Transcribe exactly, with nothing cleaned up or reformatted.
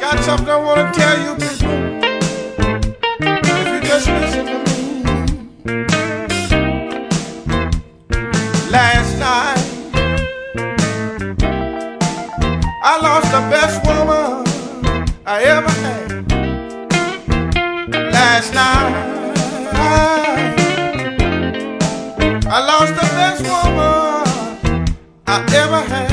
Got something I want to tell you people. If you just listen to me. Last night I lost the best woman I ever had. Last night I lost the best woman I ever had.